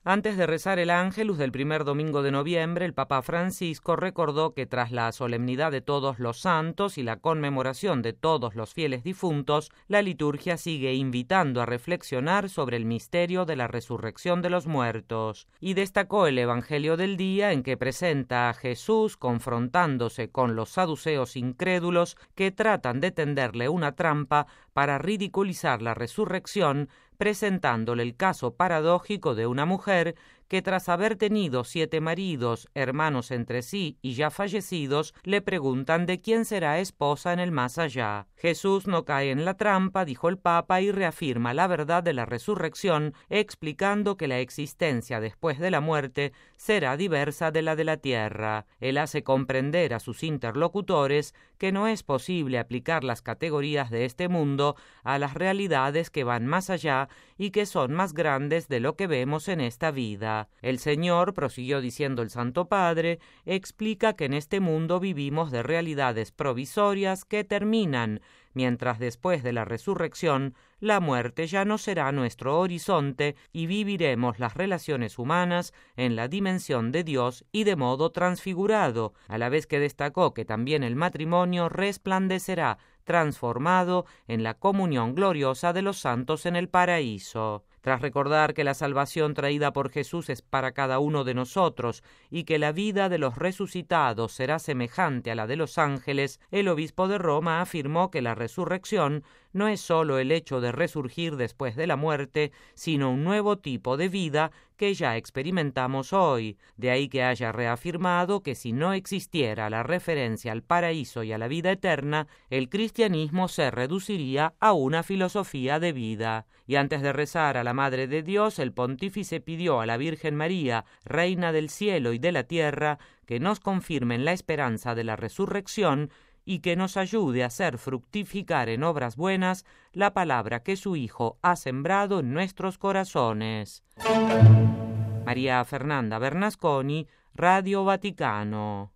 Antes de rezar el Ángelus del primer domingo de noviembre, el Papa Francisco recordó que tras la solemnidad de todos los santos y la conmemoración de todos los fieles difuntos, la liturgia sigue invitando a reflexionar sobre el misterio de la resurrección de los muertos, y destacó el Evangelio del día en que presenta a Jesús confrontándose con los saduceos incrédulos que tratan de tenderle una trampa para ridiculizar la resurrección, presentándole el caso paradójico de una mujer que tras haber tenido 7 maridos, hermanos entre sí y ya fallecidos, le preguntan de quién será esposa en el más allá. Jesús no cae en la trampa, dijo el Papa, y reafirma la verdad de la resurrección, explicando que la existencia después de la muerte será diversa de la de la tierra. Él hace comprender a sus interlocutores que no es posible aplicar las categorías de este mundo a las realidades que van más allá y que son más grandes de lo que vemos en esta vida. El Señor, prosiguió diciendo el Santo Padre, explica que en este mundo vivimos de realidades provisorias que terminan, mientras después de la resurrección la muerte ya no será nuestro horizonte y viviremos las relaciones humanas en la dimensión de Dios y de modo transfigurado, a la vez que destacó que también el matrimonio resplandecerá transformado en la comunión gloriosa de los santos en el paraíso. Tras recordar que la salvación traída por Jesús es para cada uno de nosotros y que la vida de los resucitados será semejante a la de los ángeles, el obispo de Roma afirmó que la resurrección no es sólo el hecho de resurgir después de la muerte, sino un nuevo tipo de vida que ya experimentamos hoy. De ahí que haya reafirmado que si no existiera la referencia al paraíso y a la vida eterna, el cristianismo se reduciría a una filosofía de vida. Y antes de rezar a la Madre de Dios, el pontífice pidió a la Virgen María, Reina del cielo y de la tierra, que nos confirme en la esperanza de la resurrección y que nos ayude a hacer fructificar en obras buenas la palabra que su Hijo ha sembrado en nuestros corazones. María Fernanda Bernasconi, Radio Vaticano.